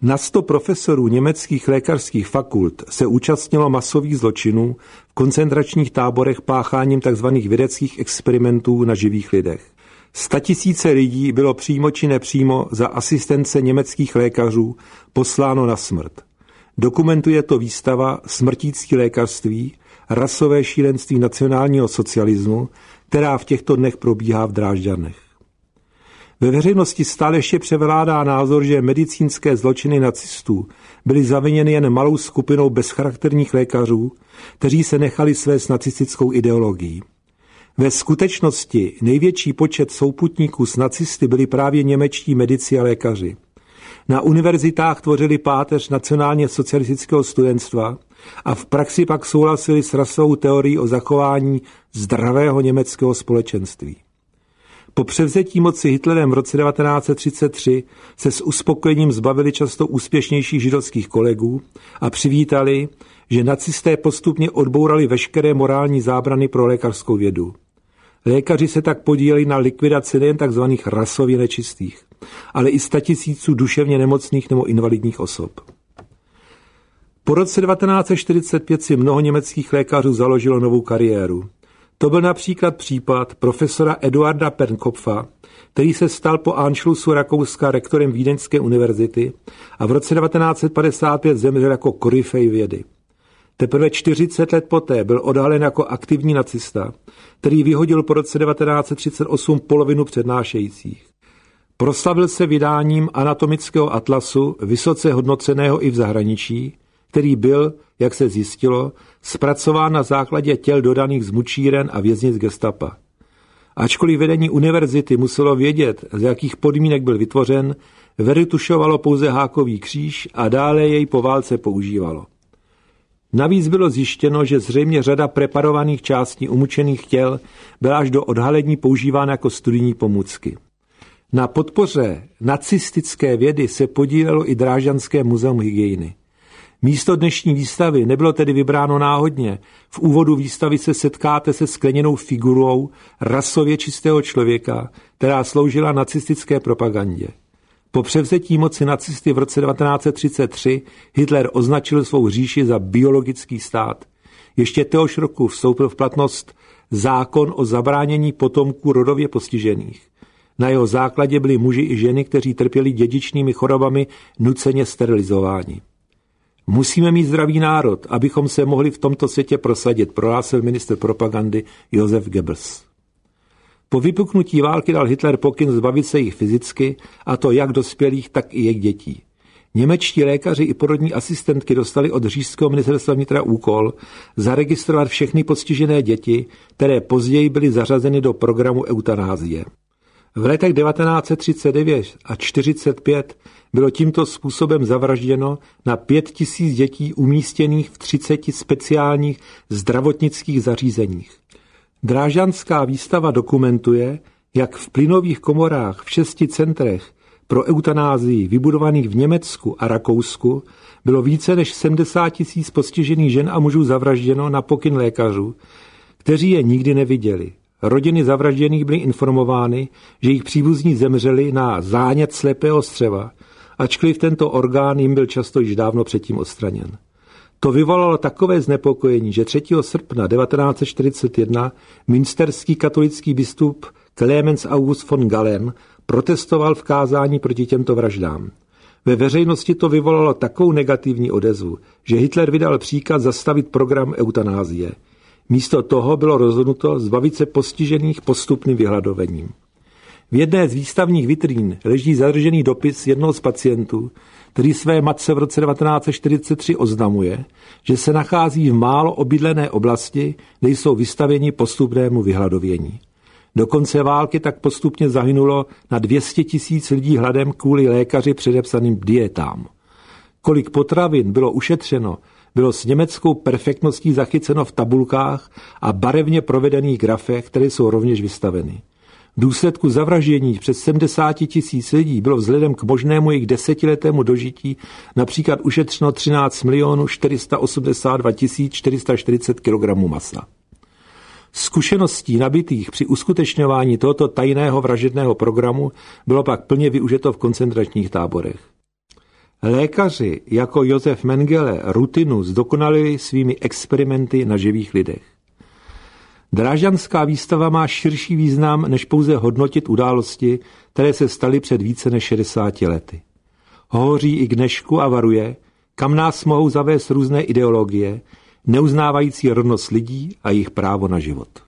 Na 100 profesorů německých lékařských fakult se účastnilo masových zločinů v koncentračních táborech pácháním tzv. Vědeckých experimentů na živých lidech. 100 000 lidí bylo přímo či nepřímo za asistence německých lékařů posláno na smrt. Dokumentuje to výstava Smrtící lékařství, rasové šílenství nacionálního socialismu, která v těchto dnech probíhá v Drážďanech. Ve veřejnosti stále ještě převládá názor, že medicínské zločiny nacistů byly zaviněny jen malou skupinou bezcharakterních lékařů, kteří se nechali svést nacistickou ideologií. Ve skutečnosti největší počet souputníků s nacisty byli právě němečtí medici a lékaři. Na univerzitách tvořili páteř nacionálně socialistického studentstva a v praxi pak souhlasili s rasovou teorií o zachování zdravého německého společenství. Po převzetí moci Hitlerem v roce 1933 se s uspokojením zbavili často úspěšnějších židovských kolegů a přivítali, že nacisté postupně odbourali veškeré morální zábrany pro lékařskou vědu. Lékaři se tak podíleli na likvidaci nejen tzv. Rasově nečistých, ale i 100 000 duševně nemocných nebo invalidních osob. Po roce 1945 si mnoho německých lékařů založilo novou kariéru. To byl například případ profesora Eduarda Pernkopfa, který se stal po Anschlussu Rakouska rektorem Vídeňské univerzity a v roce 1955 zemřel jako koryfej vědy. Teprve 40 let poté byl odhalen jako aktivní nacista, který vyhodil po roce 1938 polovinu přednášejících. Proslavil se vydáním anatomického atlasu, vysoce hodnoceného i v zahraničí, který byl, jak se zjistilo, zpracován na základě těl dodaných z mučíren a věznic gestapa. Ačkoliv vedení univerzity muselo vědět, z jakých podmínek byl vytvořen, vyretušovalo pouze hákový kříž a dále jej po válce používalo. Navíc bylo zjištěno, že zřejmě řada preparovaných částí umučených těl byla až do odhalení používána jako studijní pomůcky. Na podpoře nacistické vědy se podílelo i Drážďanské muzeum hygieny. Místo dnešní výstavy nebylo tedy vybráno náhodně. V úvodu výstavy se setkáte se skleněnou figurou rasově čistého člověka, která sloužila nacistické propagandě. Po převzetí moci nacisty v roce 1933 Hitler označil svou říši za biologický stát. Ještě téhož roku vstoupil v platnost zákon o zabránění potomků rodově postižených. Na jeho základě byli muži i ženy, kteří trpěli dědičnými chorobami, nuceně sterilizováni. Musíme mít zdravý národ, abychom se mohli v tomto světě prosadit, prohlásil ministr propagandy Josef Goebbels. Po vypuknutí války dal Hitler pokyn zbavit se jich fyzicky, a to jak dospělých, tak i jejich dětí. Němečtí lékaři i porodní asistentky dostali od říšského ministerstva vnitra úkol zaregistrovat všechny postižené děti, které později byly zařazeny do programu eutanázie. V letech 1939 a 1945 bylo tímto způsobem zavražděno na 5 000 dětí umístěných v 30 speciálních zdravotnických zařízeních. Drážďanská výstava dokumentuje, jak v plynových komorách v 6 centrech pro eutanázii vybudovaných v Německu a Rakousku bylo více než 70 000 postižených žen a mužů zavražděno na pokyn lékařů, kteří je nikdy neviděli. Rodiny zavražděných byly informovány, že jejich příbuzní zemřeli na zánět slepého střeva, ačkoliv tento orgán jim byl často již dávno předtím odstraněn. To vyvolalo takové znepokojení, že 3. srpna 1941 münsterský katolický biskup Clemens August von Galen protestoval v kázání proti těmto vraždám. Ve veřejnosti to vyvolalo takovou negativní odezvu, že Hitler vydal příkaz zastavit program eutanázie. Místo toho bylo rozhodnuto zbavit se postižených postupným vyhladovením. V jedné z výstavních vitrín leží zadržený dopis jednoho z pacientů, který své matce v roce 1943 oznamuje, že se nachází v málo obydlené oblasti, kde jsou vystaveni postupnému vyhladovění. Do konce války tak postupně zahynulo na 200 000 lidí hladem kvůli lékaři předepsaným dietám. Kolik potravin bylo ušetřeno, bylo s německou perfektností zachyceno v tabulkách a barevně provedených grafech, které jsou rovněž vystaveny. V důsledku zavraždění přes 70 000 lidí bylo vzhledem k možnému jejich 10letému dožití například ušetřeno 13 482 440 kg masa. Zkušeností nabitých při uskutečňování tohoto tajného vražedného programu bylo pak plně využito v koncentračních táborech. Lékaři jako Josef Mengele rutinu zdokonalili svými experimenty na živých lidech. Drážďanská výstava má širší význam, než pouze hodnotit události, které se staly před více než 60 lety. Hovoří i k dnešku a varuje, kam nás mohou zavést různé ideologie, neuznávající rovnost lidí a jejich právo na život.